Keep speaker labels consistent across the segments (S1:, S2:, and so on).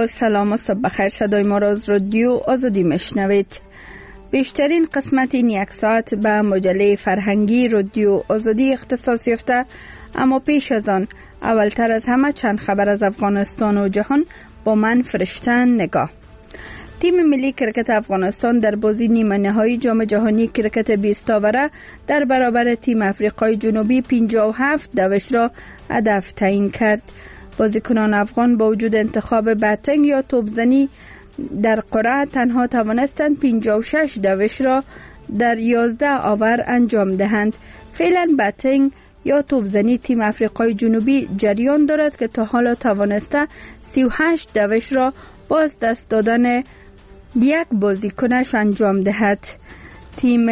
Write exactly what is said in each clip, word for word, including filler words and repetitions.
S1: با سلام و صبح بخیر. صدای ما را از رادیو آزادی میشنوید. بیشترین قسمت این یک ساعت به مجله فرهنگی رادیو آزادی اختصاص یافته، اما پیش از آن اولتر از همه چند خبر از افغانستان و جهان با من فرشته نگاه. تیم ملی کرکت افغانستان در بازی نیمه نهایی جام جهانی کرکت بیست آوره در برابر تیم آفریقای جنوبی پنجاه و هفت دوش را هدف تعیین کرد. بازیکنان افغان با وجود انتخاب بتنگ یا توپزنی در قرعه تنها توانستند پنجاه و شش دوش را در یازده آور انجام دهند. فعلا بتنگ یا توپزنی تیم آفریقای جنوبی جریان دارد که تا حالا توانسته سی و هشت دوش را با از دست دادن یک بازیکنش انجام دهد. تیم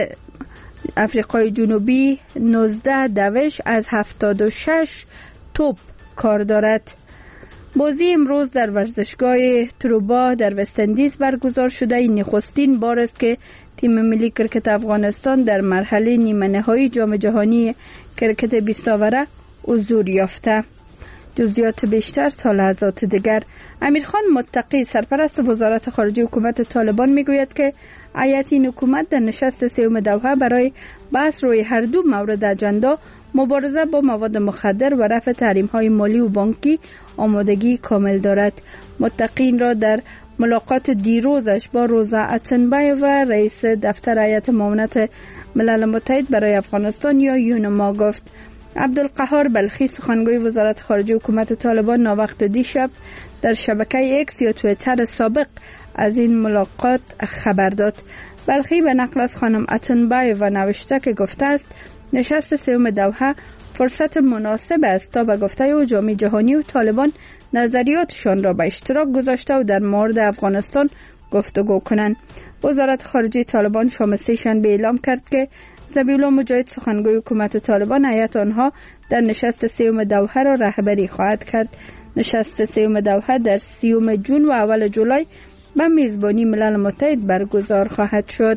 S1: آفریقای جنوبی نوزده دوش از هفتاد و شش توپ کار دارد. بازی امروز در ورزشگاه تروبا در وستندیز برگزار شده. این نخستین بار است که تیم ملی کرکت افغانستان در مرحله نیمه نهایی جام جهانی کرکت بیست آوره حضور یافته. جزئیات بیشتر تا لحظات دیگر. امیرخان متقی سرپرست وزارت خارجه حکومت طالبان میگوید که هیئت این حکومت در نشست سوم دوحه برای بحث روی هر دو مورد اجندا مبارزه با مواد مخدر و رفع تحریم‌های مالی و بانکی آمادگی کامل دارد. متقی را در ملاقات دیروزش با روزا اتنبایو رئیس دفتر هیئت معاونت ملل متحد برای افغانستان یا یونما گفت. عبدالقهار بلخی سخنگوی وزارت خارجه حکومت طالبان ناوقت دیشب در شبکه اکس یا توییتر سابق از این ملاقات خبر داد. بلخی به نقل از خانم اتنبایو نوشته که گفته است نشست سوم دوحه فرصت مناسب است تا به گفته او جامعه جهانی و طالبان نظریاتشان را به اشتراک گذاشته و در مورد افغانستان گفتگو کنند. وزارت خارجه طالبان شام سه شنبه اعلام کرد که ذبیح الله مجاهد سخنگوی حکومت طالبان هیئت آنها در نشست سوم دوحه را رهبری خواهد کرد. نشست سوم دوحه در سیوم جون و اول جولای به میزبانی ملل متحد برگزار خواهد شد.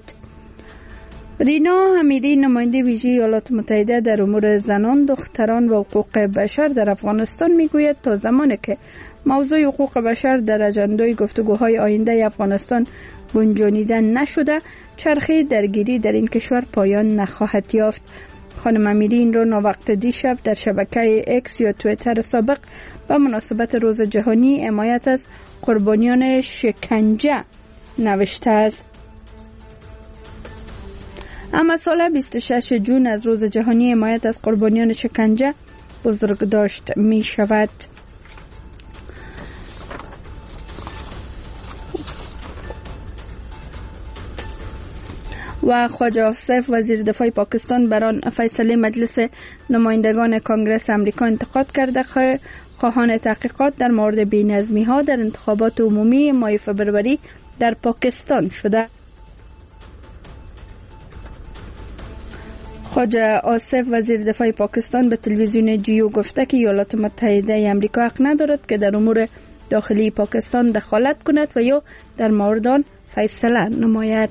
S1: رینا امیری نماینده ویژه ایالات متحده در امور زنان، دختران و حقوق بشر در افغانستان میگوید تا زمانی که موضوع حقوق بشر در اجندای گفتگوهای آینده افغانستان گنجانیده نشده، چرخه درگیری در این کشور پایان نخواهد یافت. خانم امیری این را ناوقت دیشب در شبکه اکس یا توییتر سابق به مناسبت روز جهانی حمایت از قربانیان شکنجه نوشته است. اما سال بیست و شش جون از روز جهانی حمایت از قربانیان شکنجه بزرگداشت می شود. و خواجه آصف وزیر دفاع پاکستان بران فیصله مجلس نمایندگان کانگرس امریکا انتقاد کرده. خواهان تحقیقات در مورد بی‌نظمی ها در انتخابات عمومی ماه فبروری در پاکستان شده. خواجه آصف وزیر دفاع پاکستان به تلویزیون جیو گفته که ایالات متحده آمریکا حق ندارد که در امور داخلی پاکستان دخالت کند و یا در مورد آن فیصله نماید.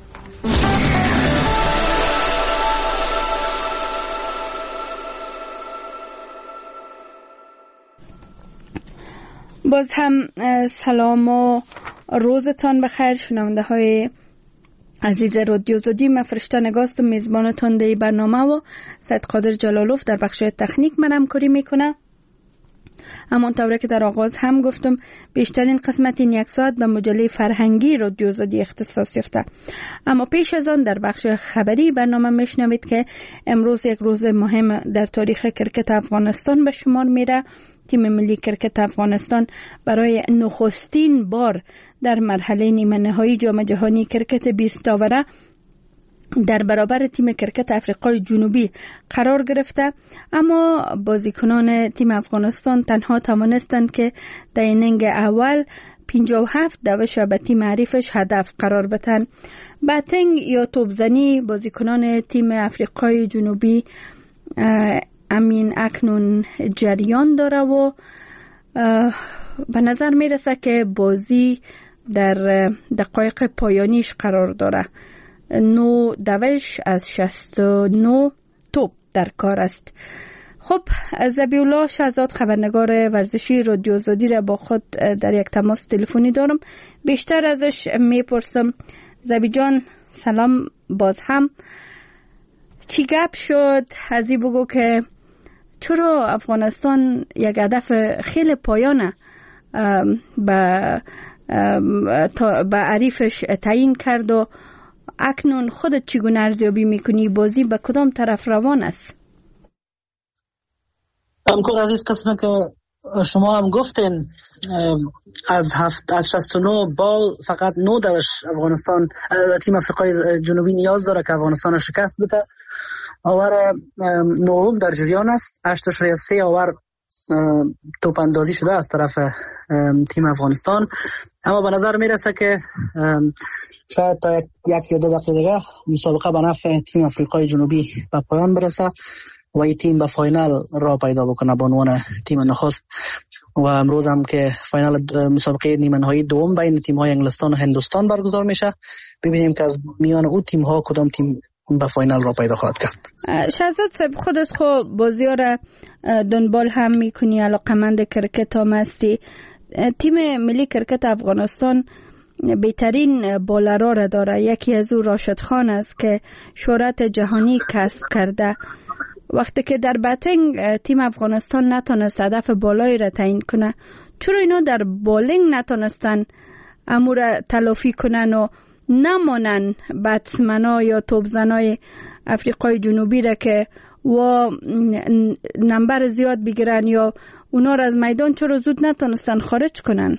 S1: باز هم سلام و روزتان بخیر شنونده های عزیز رادیو آزادی. من فرشته نگاست میزبانتان در برنامه و سید قادر جلالوف در بخش تکنیک من همکاری میکنه. همانطوری که در آغاز هم گفتم بیشترین قسمت این یک ساعت به مجله فرهنگی رادیو آزادی اختصاص یافته. اما پیش از آن در بخش خبری برنامه میشنوید که امروز یک روز مهم در تاریخ کرکت افغانستان به شمار میره. تیم ملی کرکت افغانستان برای نخستین بار در مرحله نیمه نهایی جام جهانی کرکت بیست آوره در برابر تیم کرکت آفریقای جنوبی قرار گرفته، اما بازیکنان تیم افغانستان تنها توانستند که در اینینگ اول پنجاه و هفت دوش به تیم حریفش هدف قرار بدن. بتنگ یا توپزنی بازیکنان تیم آفریقای جنوبی امین اکنون جریان داره و به نظر میرسه که بازی در دقایق پایانیش قرار داره. نو دوش از شصت و نه توپ در کار است. خب ذبیح الله شهزاد خبرنگار ورزشی رادیو آزادی را با خود در یک تماس تلفنی دارم. بیشتر ازش میپرسم. ذبیح جان سلام باز هم. چی گپ شد؟ ازی بگو که چرا افغانستان یک هدف خیلی پایانه به به عریفش تعیین کرد و اکنون خودت چگونه ارزیابی میکنی؟ بازی به کدام طرف روان است؟
S2: همکار عزیز، قسمه که شما هم گفتین از هفت از شصت و نه بال فقط نه درش افغانستان تیم افریقای جنوبی نیاز داره که افغانستان شکست بده. آور نهم در جریان است. هشت اشاریه سه آور توپ اندازی شده از طرف تیم افغانستان، اما به نظر میرسه که شاید تا یک, یک یا دو دقیقه دیگه مسابقه به نفع تیم افریقای جنوبی به پایان برسه و این تیم به فاینال را پیدا بکنه به عنوان تیم نخست. و امروز هم که فاینال مسابقه نیمه نهایی دوم بین تیم های انگلستان و هندوستان برگزار میشه، ببینیم که از میان او تیم ها کدام تیم به فاینال را پیدا خواهد کرد.
S1: شهزاد صاحب، خودت خب بازی ها را دنبال هم میکنی، علاقمند کرکت هم هستی. تیم ملی کرکت افغانستان بهترین بالرها را داره. یکی از او راشد خان است که شهرت جهانی کسب کرده. وقتی که در باتینگ تیم افغانستان نتونست هدف بالایی را تعیین کنه، چرا اینا در بالینگ نتونستن امور تلافی کنن و نمانن بتسمنا یا توپزنای افریقای جنوبی را که و نمبر زیاد بگیرن یا اونا را از میدان چرا زود نتونستن خارج کنن؟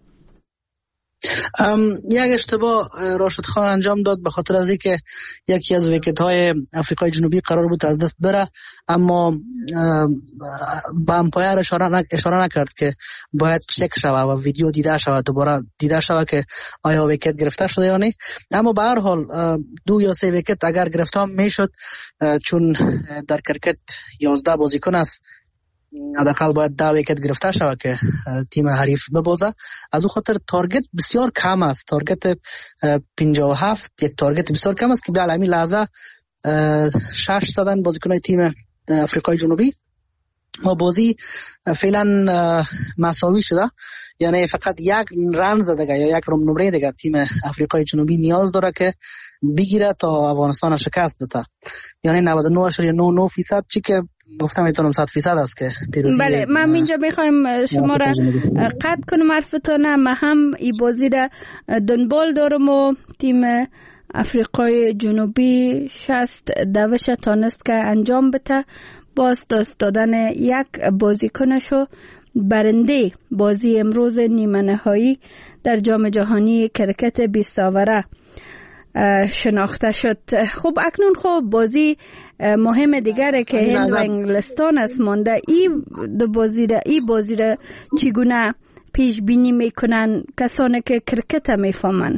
S2: یک اشتباه راشد خان انجام داد به خاطر از اینکه یکی از ویکت های افریقای جنوبی قرار بود از دست بره، اما با امپایر اشاره, اشاره نکرد که باید چک شوه و ویدیو دیده شوه، دوباره دیده شوه که آیا ویکت گرفته شده یا نه. اما به هر حال دو یا سه ویکت اگر گرفته هم میشد، چون در کرکت یازده بازیکن است، حداقل باید ده ویکت گرفته شود که تیم حریف ببازه. از اون خاطر تارگت بسیار کم است، تارگت پنجاه و هفت، یک تارگت بسیار کم است که به علمی لحظه شش زدن بازیکنای تیم افریقای جنوبی و بازی فعلا مساوی شده. یعنی فقط یک رن زده یا یک نمره دیگه تیم افریقای جنوبی نیاز داره که بگیره تا افغانستان شکست بده. یعنی نود و نه اشاریه نه نه فیصد، چی که گفتم میتونم صد فیصد است که پیروزی.
S1: بله، من اینجا میخوایم شما را قطع کنم حرفتون. من هم این بازی را دنبال دارم و تیم افریقای جنوبی شصت دوش تانست که انجام بده. باز دست دادن یک بازیکنشو برنده بازی امروز نیمه نهایی در جام جهانی کرکت بیست آوره شناخته شد. خب اکنون خب بازی مهم دیگره که هند و انگلستان است مانده. این دو بازی را ای بازی را چگونه پیش بینی میکنن کسانی که کرکت میفهمن؟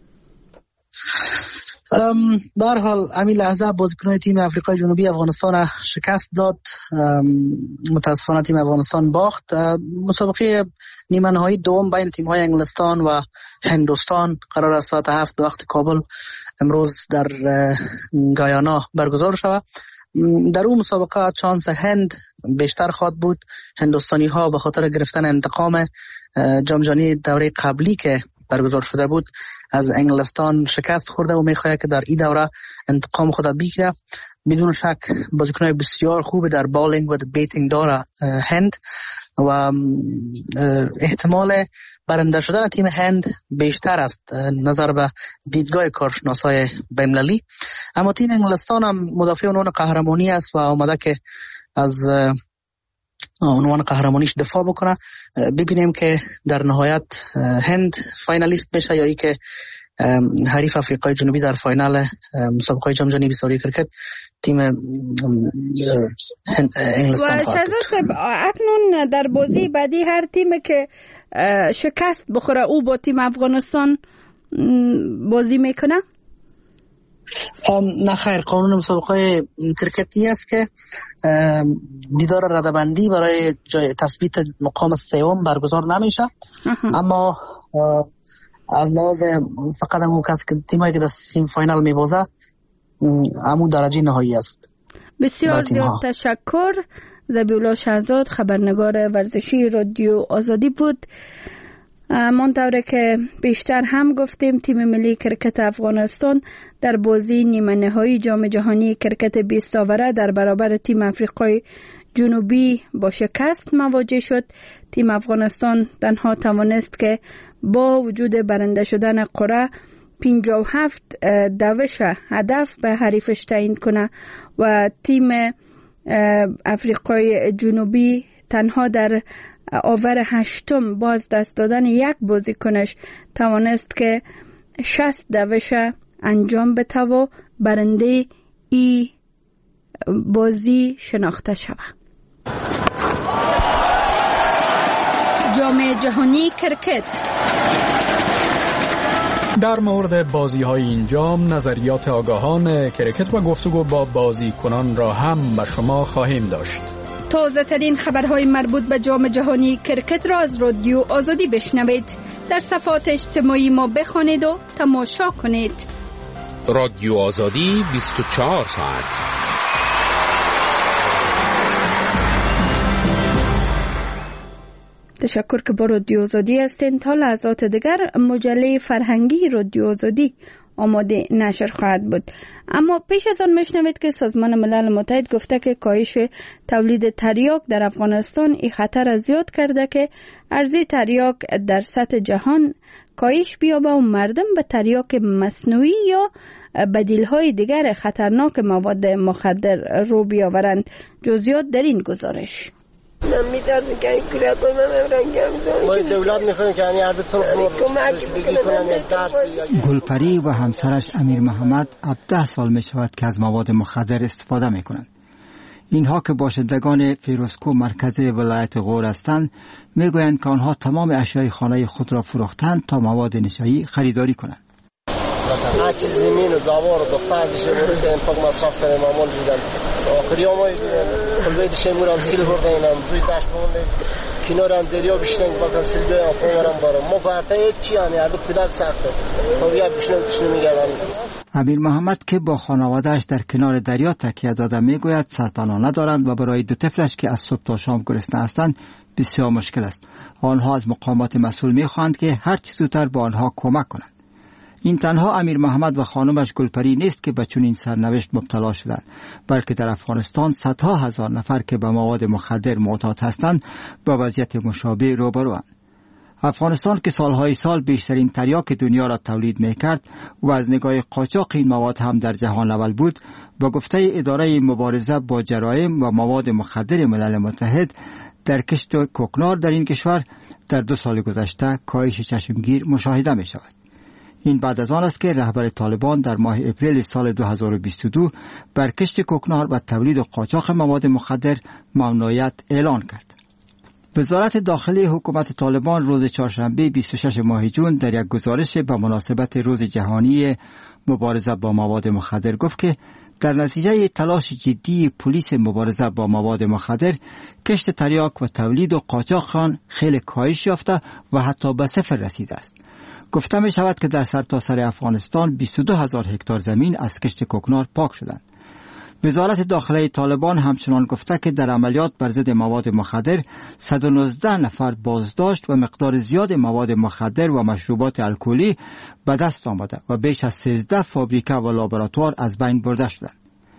S2: به هر حال همین لحظه بازیکنان تیم افریقای جنوبی افغانستان شکست داد. متاسفانه تیم افغانستان باخت. مسابقه نیمه نهایی دوم بین تیم های انگلستان و هندوستان قرار است ساعت هفت به وقت کابل امروز در گایانا برگزار شود. در اون مسابقه چانس هند بیشتر خواهد بود. هندوستانی ها به خاطر گرفتن انتقام جام جهانی دوره قبلی که برگزار شده بود از انگلستان شکست خورده و میخواد که در این دوره انتقام خود بگیره. بدون شک بازیکنان بسیار خوب در بالینگ و بیتینگ داره هند و احتمال برنده شدن تیم هند بیشتر است نظر به دیدگاه کارشناسای بین‌المللی. اما تیم انگلستان هم مدافع عنوان قهرمانی است و آمده که از عنوان قهرمانیش دفاع بکنه. ببینیم که در نهایت هند فاینالیست میشه یا ای که حریف افریقای جنوبی در فاینال مسابقه جام جهانی بیست و کرکت تیم انگلستان خواهد بود.
S1: اکنون در بازی بعدی هر تیمی که شکست بخوره او با تیم افغانستان بازی میکنه؟
S2: نه خیر، قانون مسابقه کرکتی است که دیدار رده‌بندی برای جای تثبیت مقام سوم برگزار نمیشه. اما از لحاظ فقط همون کسی که تیمایی که در سیم فاینال میبازه همون درجه نهایی است.
S1: بسیار زیاد تشکر ذبیحالله شهزاد خبرنگار ورزشی رادیو آزادی بود. منطوره که بیشتر هم گفتیم تیم ملی کرکت افغانستان در بازی نیمه نهایی جام جهانی کرکت بیست آوره در برابر تیم آفریقای جنوبی با شکست مواجه شد. تیم افغانستان تنها توانست که با وجود برنده شدن قرعه پنجاه و هفت دوش هدف به حریفش تعیین کنه و تیم آفریقای جنوبی تنها در آور هشتم باز دست دادن یک بازیکنش توانست که شصت دوش انجام بده و برنده ای بازی شناخته شود. جام جهانی کرکت.
S3: در مورد بازی های این جام نظریات آگاهان کرکت و گفتگو با بازیکنان را هم به شما خواهیم داشت.
S1: تازه ترین خبرهای مربوط به جام جهانی کرکت را از رادیو آزادی بشنوید. در صفحات اجتماعی ما بخوانید و تماشا کنید.
S4: رادیو آزادی بیست و چهار ساعت.
S1: تشکر که با رادیو آزادی هستین. تا لحظات دیگر مجله فرهنگی رادیو آزادی آماده نشر خواهد بود. اما پیش از آن میشنوید که سازمان ملل متحد گفته که کاهش تولید تریاک در افغانستان این خطر را زیاد کرده که عرضه تریاک در سطح جهان کاهش بیابه و مردم به تریاک مصنوعی یا بدیل‌های دیگر خطرناک مواد مخدر رو بیاورند. جزئیات در این گزارش.
S5: من می‌دارم که این کارا کنم من رنگم
S6: ما دولت می‌خوایم که یعنی عرضتون
S7: گلپری و همسرش امیر محمد هفده سال می‌شود که از مواد مخدر استفاده می‌کنند. اینها که باشندگان فیروزکوه مرکز ولایت غور هستند میگویند که آنها تمام اشیای خانه خود را فروختند تا مواد نشایی خریداری کنند.
S6: هر چیز زمین و زاوار و دختر دیشه برسه انفاق مصرف کنه معمول بیدن آخری هم کلوه دیشه مورم سیل برده اینم دوی دشت بمونه کنار هم دریا بشنگ باکم سیل دوی آفرم ورم بارم ما فرطه هیچ چی همی هر دو پدر سخته خوبیه بشنگ بشنگ میگردن.
S7: امیر محمد که با خانوادهش در کنار دریا تکیه داده میگوید سرپناه ندارند و برای دو طفلش که از صبح تا شام گرسنه هستند بسیار مشکل است. آنها از مقامات مسئول میخواهند که هر چه زودتر با آنها کمک کنند. این تنها امیر محمد و خانمش گلپری نیست که به چنین سرنوشت مبتلا شدند، بلکه در افغانستان صدها هزار نفر که به مواد مخدر معتاد هستند با وضعیت مشابه روبروند. افغانستان که سالهای سال بیشترین تریاک دنیا را تولید میکرد و از نگاه قاچاق این مواد هم در جهان اول بود، با گفته اداره مبارزه با جرایم و مواد مخدر ملل متحد در کشت کوکنار در این کشور در دو سال گذشته کاهش چشمگیر مشاهده می شود. این بعد از آن است که رهبر طالبان در ماه اپریل سال دو هزار و بیست و دو بر کشت کوکنار و تولید و قاچاق مواد مخدر ممنوعیت اعلان کرد. وزارت داخلی حکومت طالبان روز چهارشنبه بیست و شش ماه جون در یک گزارش به مناسبت روز جهانی مبارزه با مواد مخدر گفت که در نتیجه تلاش جدی پلیس مبارزه با مواد مخدر کشت تریاک و تولید و قاچاق آن خیلی کاهش یافته و حتی به صفر رسیده است. گفته می شود که در سرتاسر افغانستان بیست و دو هزار هکتار زمین از کشت کوکنار پاک شدند. وزارت داخلی طالبان همچنان گفته که در عملیات بر ضد مواد مخدر صد و نوزده نفر بازداشت و مقدار زیاد مواد مخدر و مشروبات الکلی به دست آمده و بیش از سیزده فابریکه و لابراتوار از بین برده شدند.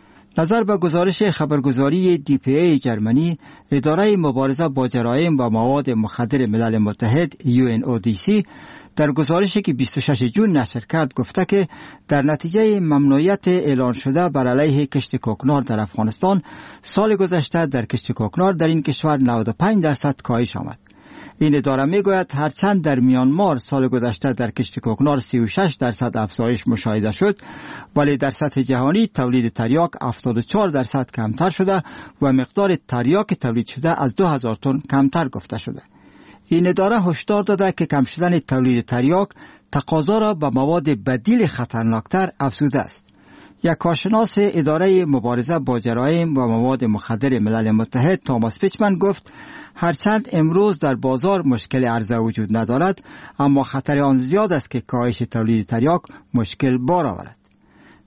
S7: نظر به گزارش خبرگزاری دی پی ای جرمنی، اداره مبارزه با جرایم و مواد مخدر ملل متحد یو ان او دی سی در گزارشی که بیست و شش جون نشر کرد گفته که در نتیجه ممنوعیت اعلان شده بر علیه کشت کوکنار در افغانستان، سال گذشته در کشت کوکنار در این کشور نود و پنج درصد کاهش آمد. این اداره میگوید هرچند در میانمار سال گذشته در کشت کوکنار سی و شش درصد افزایش مشاهده شد، ولی در سطح جهانی تولید تریاک هفتاد و چهار درصد کمتر شده و مقدار تریاک تولید شده از دو هزار تن کمتر گفته شده. این اداره هشدار داده که کم شدن تولید تریاک تقاضا را به مواد بدیل خطرناکتر افزوده است. یک کارشناس اداره مبارزه با جرایم و مواد مخدر ملل متحد توماس پیچمن گفت هرچند امروز در بازار مشکل عرضه وجود ندارد، اما خطر آن زیاد است که کاهش تولید تریاک مشکل بار آورد.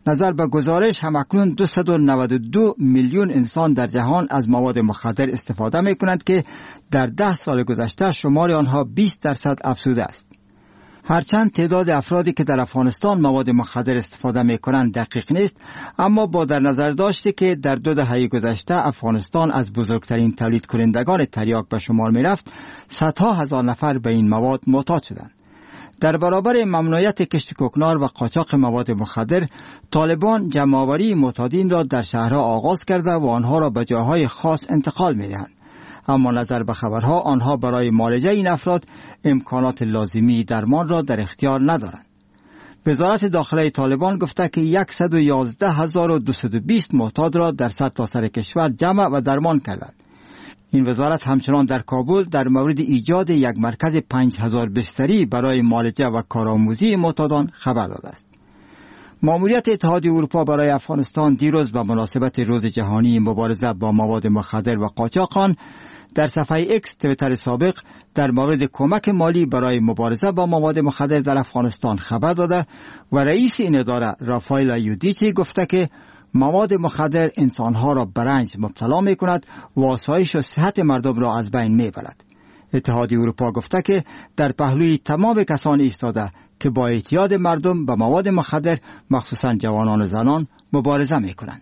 S7: نظر به گزارش همکنون دویست و نود و دو میلیون انسان در جهان از مواد مخدر استفاده می کنند که در ده سال گذشته شمار آنها بیست درصد افزوده است. هرچند تعداد افرادی که در افغانستان مواد مخدر استفاده می کنند دقیق نیست، اما با در نظر داشته که در دو دهه گذشته افغانستان از بزرگترین تولید کنندگان تریاک به شمار می رفت، صدها هزار نفر به این مواد محتاج شدند. در برابر ممنوعیت کشت کوکنار و قاچاق مواد مخدر، طالبان جمع‌آوری معتادین را در شهرها آغاز کرده و آنها را به جاهای خاص انتقال می دهند. اما نظر به خبرها آنها برای معالجه این افراد امکانات لازمی درمان را در اختیار ندارند. وزارت داخله طالبان گفته که صد و یازده هزار و دویست و بیست معتاد را در سرتاسر کشور جمع و درمان کردند. این وزارت همچنان در کابل در مورد ایجاد یک مرکز پنج هزار بستری برای معالجه و کارآموزی معتادان خبر داده است. ماموریت اتحادیه اروپا برای افغانستان دیروز به مناسبت روز جهانی مبارزه با مواد مخدر و قاچاق آن در صفحه ایکس توییتر سابق در مورد کمک مالی برای مبارزه با مواد مخدر در افغانستان خبر داده و رئیس این اداره رافائل یودیچی گفته که مواد مخدر انسانها را به رنج مبتلا می کند و آسایش و صحت مردم را از بین می برد. اتحادیه اروپا گفته که در پهلوی تمام کسانی ایستاده که با اعتیاد مردم به مواد مخدر مخصوصا جوانان و زنان مبارزه می کنند.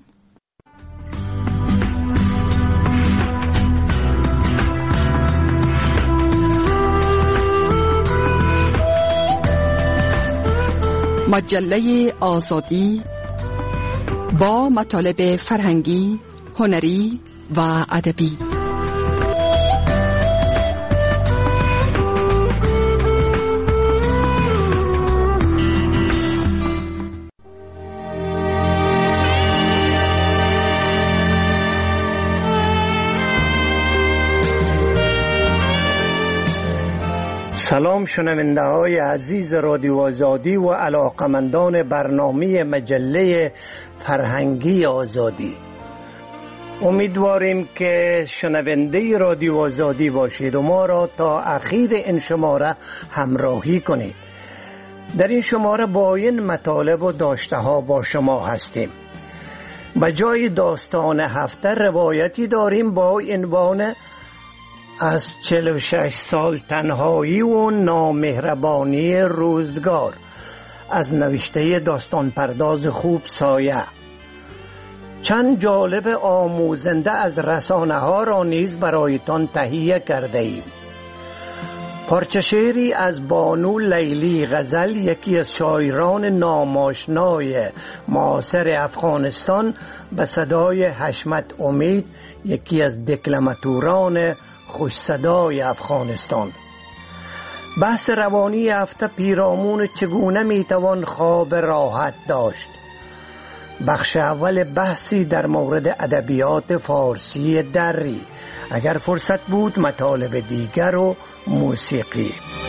S8: مجله آزادی با مطالب فرهنگی، هنری و ادبی.
S9: سلام شنونده های عزیز رادیو آزادی و علاقمندان برنامه مجله فرهنگی آزادی. امیدواریم که شنونده رادیو آزادی باشید و ما را تا اخیر این شماره همراهی کنید. در این شماره با این مطالب و داشته ها با شما هستیم. به جای داستان هفته روایتی داریم با عنوان از چهل و شش سال تنهایی و نامهربانی روزگار از نوشته داستان پرداز خوب سایه. چند جالب آموزنده از رسانه ها را نیز برایتان تهیه کرده ایم. پارچه شعری از بانو لیلی غزل، یکی از شاعران ناماشنای معاصر افغانستان، به صدای حشمت امید، یکی از دکلماتوران خوش صدای افغانستان. بحث روانی هفته پیرامون چگونه میتوان خواب راحت داشت. بخش اول بحثی در مورد ادبیات فارسی دری. اگر فرصت بود مطالب دیگر و موسیقی.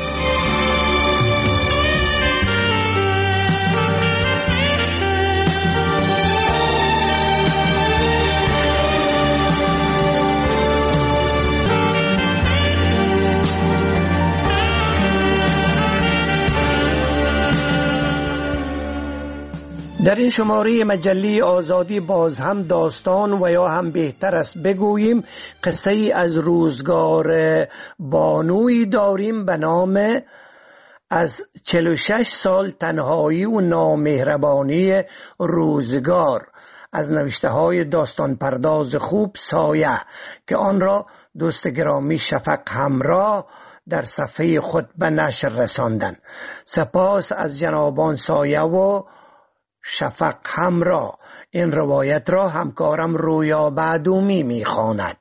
S9: در این شماره مجله آزادی باز هم داستان و یا هم بهتر است بگوییم قصه ای از روزگار بانوی داریم به نام از چهل و شش سال تنهایی و نامهربانی روزگار از نوشته های داستان پرداز خوب سایه که آن را دوست گرامی شفق همراه در صفحه خود به نشر رساندن. سپاس از جنابان سایه و شفق همراه. این روایت را همکارم رویا بعدومی میخواند.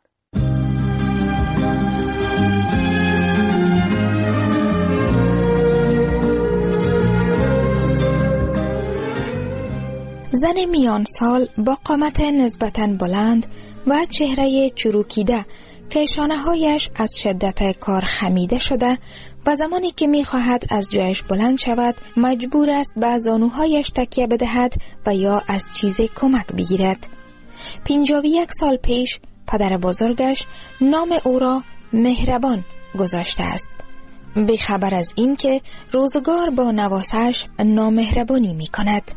S10: زن میان سال با قامت نسبتاً بلند و چهره چروکیده که شانه‌هایش از شدت کار خمیده شده و زمانی که می‌خواهد از جایش بلند شود مجبور است به زانوهایش تکیه بدهد و یا از چیزی کمک بگیرد. پنجاه و یک سال پیش پدر بزرگش نام او را مهربان گذاشته است، بی خبر از این که روزگار با نواسش نامهربانی می کند.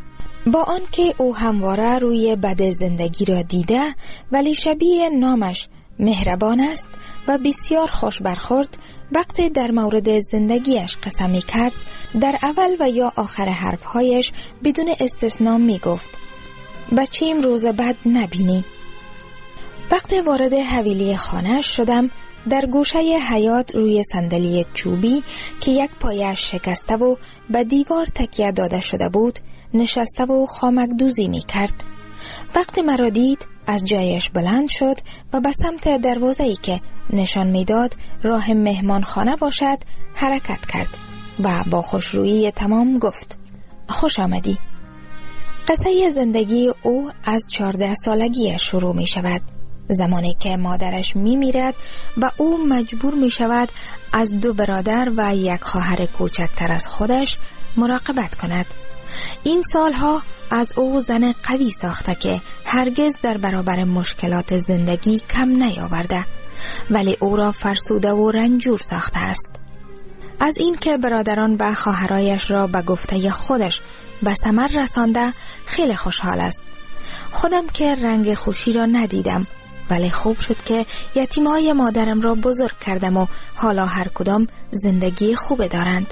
S10: با آنکه او همواره روی بد زندگی را دیده، ولی شبیه نامش مهربان است و بسیار خوش برخورد، وقتی در مورد زندگیش قسم می کرد، در اول و یا آخر حرفهایش بدون استثنا می گفت: بچه‌ام روز بد نبینی. وقتی وارد حویلی خانه شدم، در گوشه حیاط روی صندلی چوبی که یک پایش شکسته و به دیوار تکیه داده شده بود نشسته و خامکدوزی می کرد. وقتی مرا دید از جایش بلند شد و به سمت دروازه‌ای که نشان میداد راه مهمان خانه باشد حرکت کرد و با خوشرویی تمام گفت: خوش آمدی. قصه زندگی او از چهارده سالگی شروع می شود، زمانی که مادرش می میرد و او مجبور می شود از دو برادر و یک خواهر کوچکتر از خودش مراقبت کند. این سالها از او زن قوی ساخته که هرگز در برابر مشکلات زندگی کم نیاورده، ولی او را فرسوده و رنجور ساخته است. از این که برادران و خواهرایش را به گفته خودش به ثمر رسانده خیلی خوشحال است. خودم که رنگ خوشی را ندیدم، ولی خوب شد که یتیمای مادرم را بزرگ کردم و حالا هر کدام زندگی خوب دارند.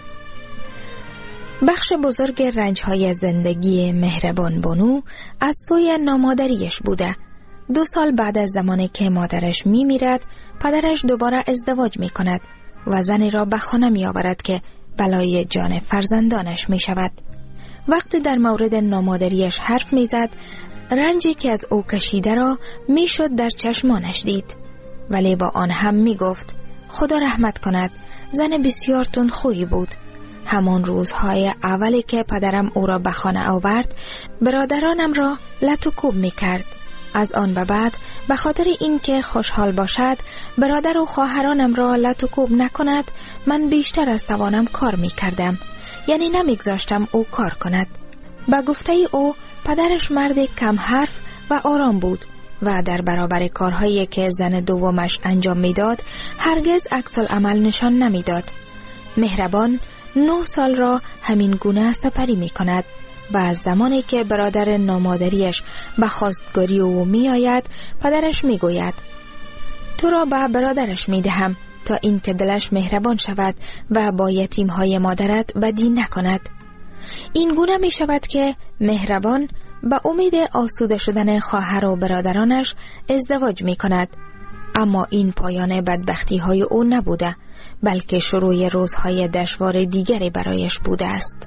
S10: بخش بزرگ رنجهای زندگی مهربان بانو از سوی نامادریش بوده. دو سال بعد از زمانی که مادرش می میرد، پدرش دوباره ازدواج می کند و زنی را به خانه می آورد که بلای جان فرزندانش می شود. وقتی در مورد نامادریش حرف می زد، رنجی که از او کشیده را می شد در چشمانش دید، ولی با آن هم می گفت: خدا رحمت کند، زن بسیار تندخویی بود. همان روزهای اولی که پدرم او را به خانه آورد، برادرانم را لط و کوب می کرد. از آن به بعد به خاطر اینکه خوشحال باشد برادر و خواهرانم را لط و کوب نکند، من بیشتر از توانم کار می کردم، یعنی نمیگذاشتم او کار کند. با گفته او پدرش مرد کم حرف و آرام بود و در برابر کارهایی که زن دومش انجام میداد هرگز عکس العمل نشان نمیداد. مهربان نه سال را همین گونه سپری می کند و از زمانی که برادر نامادریش به خواستگاری او می آید، پدرش می گوید: تو را به برادرش می دهم تا این که دلش مهربان شود و با یتیمهای مادرت بدی نکند. این گونه می شود که مهربان به امید آسوده شدن خواهر و برادرانش ازدواج می کند، اما این پایان بدبختی های او نبوده، بلکه شروع روزهای دشوار دیگری برایش بوده است.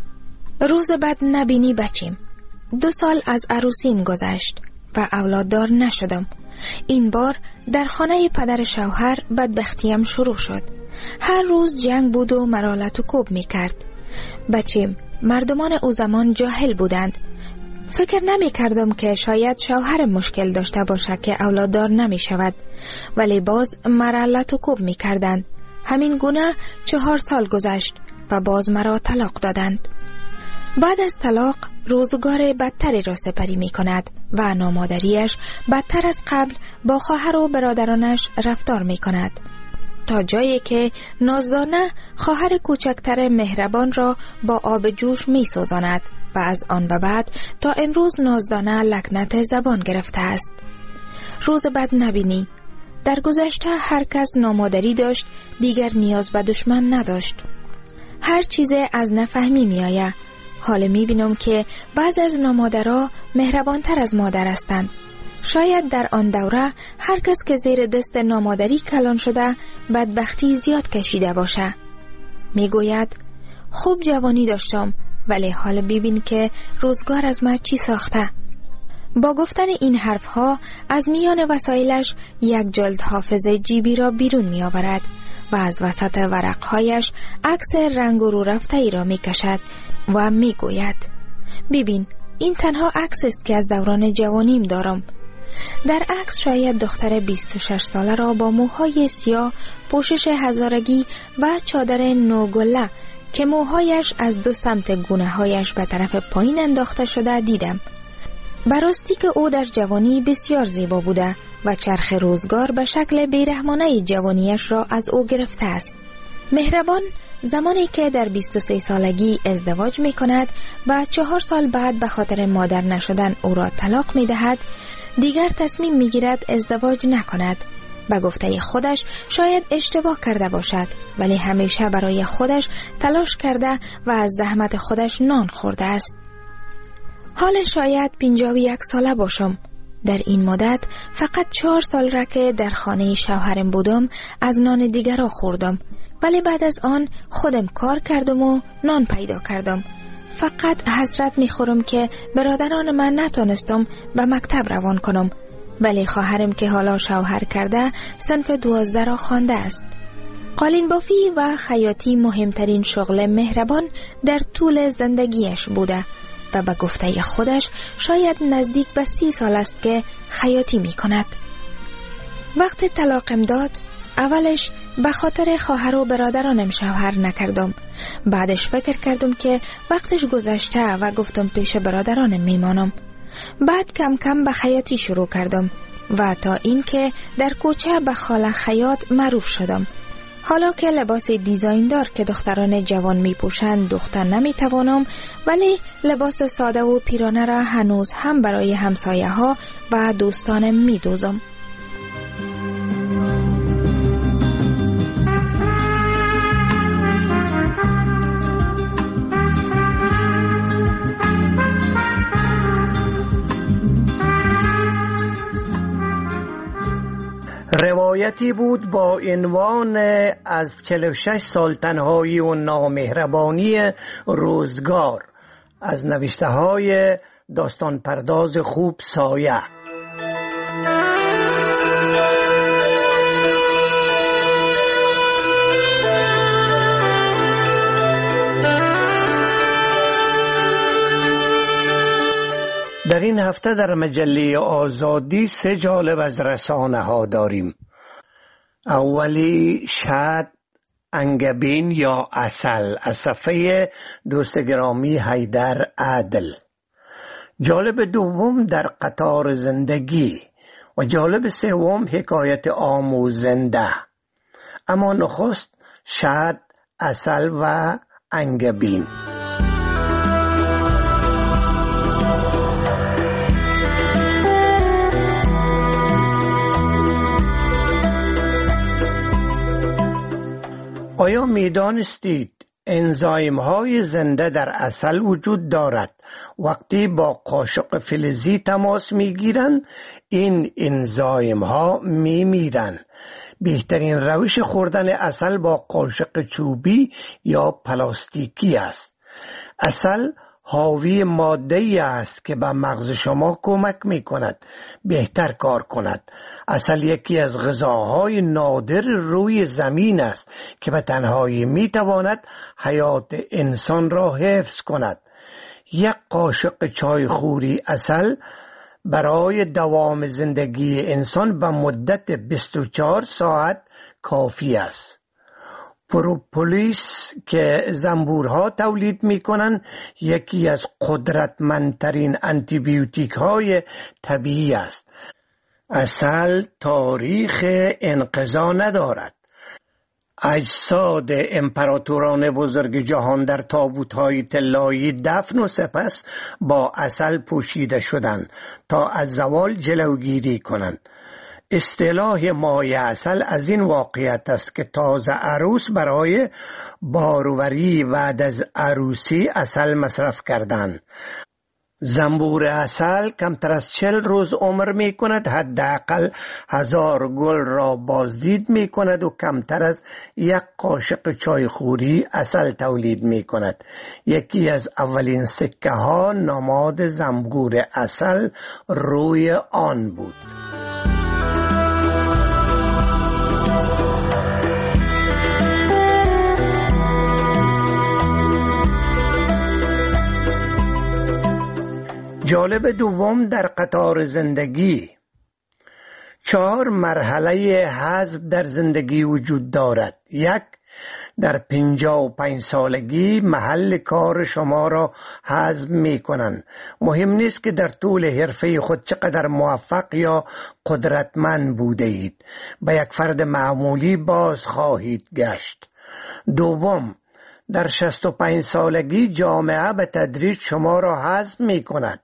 S10: روز بد نبینی بچیم. دو سال از عروسیم گذشت و اولاددار نشدم. این بار در خانه پدر شوهر بدبختیم شروع شد. هر روز جنگ بود و مرا لط و کوب می کرد. بچیم، مردمان او زمان جاهل بودند. فکر نمی کردم که شاید شوهر مشکل داشته باشه که اولاددار نمی شود، ولی باز مرا لط و کوب می کردند. همین گونه چهار سال گذشت و باز مرا طلاق دادند. بعد از طلاق روزگار بدتری را سپری می کند و نامادریش بدتر از قبل با خواهر و برادرانش رفتار می کند، تا جایی که نازدانه خواهر کوچکتر مهربان را با آب جوش می سوزاند و از آن به بعد تا امروز نازدانه لکنت زبان گرفته است. روز بد نبینی. در گذشته هر کس نامادری داشت، دیگر نیاز به دشمن نداشت. هر چیز از نفهمی می آید. حال می بینم که بعض از نامادرها مهربانتر از مادر هستند. شاید در آن دوره هر کس که زیر دست نامادری کلان شده بدبختی زیاد کشیده باشه. می گوید: خوب جوانی داشتم، ولی حال ببین که روزگار از من چی ساخته. با گفتن این حرفها از میان وسایلش یک جلد حافظه جیبی را بیرون می آورد و از وسط ورقهایش عکس رنگ و رو رفته ای را می کشد و می گوید: ببین، این تنها عکس است که از دوران جوانیم دارم. در عکس شاید دختر بیست و شش ساله را با موهای سیاه، پوشش هزارگی و چادر نوگله که موهایش از دو سمت گونه هایش به طرف پایین انداخته شده دیدم. براستی که او در جوانی بسیار زیبا بوده و چرخ روزگار به شکل بیرحمانه جوانیش را از او گرفته است. مهربان زمانی که در بیست و سه سالگی ازدواج می کند و چهار سال بعد به خاطر مادر نشدن او را طلاق می دهد، دیگر تصمیم می گیرد ازدواج نکند. به گفته خودش شاید اشتباه کرده باشد، ولی همیشه برای خودش تلاش کرده و از زحمت خودش نان خورده است. حال شاید پنجاه و یک ساله باشم. در این مدت فقط چهار سال را که در خانه شوهرم بودم از نان دیگر را خوردم، ولی بعد از آن خودم کار کردم و نان پیدا کردم. فقط حسرت میخورم که برادران من نتونستم به مکتب روان کنم، ولی خواهرم که حالا شوهر کرده صنف دوازده را خوانده است. قالین بافی و خیاطی مهمترین شغل مهربان در طول زندگیش بوده و به گفته خودش شاید نزدیک به سی سال است که خیاطی می کند. وقت طلاقم داد اولش به خاطر خواهر و برادرانم شوهر نکردم. بعدش فکر کردم که وقتش گذشته و گفتم پیش برادرانم میمانم. بعد کم کم به خیاطی شروع کردم و تا اینکه در کوچه به خاله خیاط معروف شدم. حالا که لباس دیزایندار که دختران جوان می پوشند دختر نمی توانم، ولی لباس ساده و پیرانه را هنوز هم برای همسایه ها و دوستانم می دوزم.
S9: روایتی بود با عنوان از چهل و شش سال تنهایی و نامهربانی روزگار از نوشته های داستان پرداز خوب سایه. در این هفته در مجله آزادی سه جالب از رسانه ها داریم. اولی شهد، انگبین یا عسل از صفحه دوست گرامی حیدر عادل. جالب دوم در قطار زندگی و جالب سوم حکایت آموزنده. اما نخست شهد، عسل و انگبین. آیا می‌دانستید انزایم های زنده در عسل وجود دارد؟ وقتی با قاشق فلزی تماس می‌گیرند این انزایم ها می‌میرند. بهترین روش خوردن عسل با قاشق چوبی یا پلاستیکی است. عسل حاوی ماده‌ای است که به مغز شما کمک می‌کند بهتر کار کند. عسل یکی از غذاهای نادر روی زمین است که به تنهایی می‌تواند حیات انسان را حفظ کند. یک قاشق چای خوری عسل برای دوام زندگی انسان به مدت بیست و چهار ساعت کافی است. پروپولیس که زنبورها تولید می کنند یکی از قدرتمندترین آنتی بیوتیک های طبیعی است. عسل تاریخ انقضا ندارد. اجساد امپراتوران بزرگ جهان در تابوت‌های طلایی دفن و سپس با عسل پوشیده شدند تا از زوال جلوگیری کنند. اصطلاح مایه عسل از این واقعیت است که تازه عروس برای باروری بعد از عروسی عسل مصرف کردند. زنبور عسل کمتر از چل روز عمر می کند، حداقل هزار گل را بازدید می کند و کمتر از یک قاشق چایخوری عسل تولید می کند. یکی از اولین سکه ها نماد زنبور عسل روی آن بود. جالب دوم در قطار زندگی. چهار مرحله حذف در زندگی وجود دارد. یک، در پنجاه و پنج سالگی محل کار شما را حذف می کنند. مهم نیست که در طول حرفه خود چقدر موفق یا قدرتمند بوده اید، به یک فرد معمولی باز خواهید گشت. دوم، در شصت و پنج سالگی جامعه به تدریج شما را حذف می کند.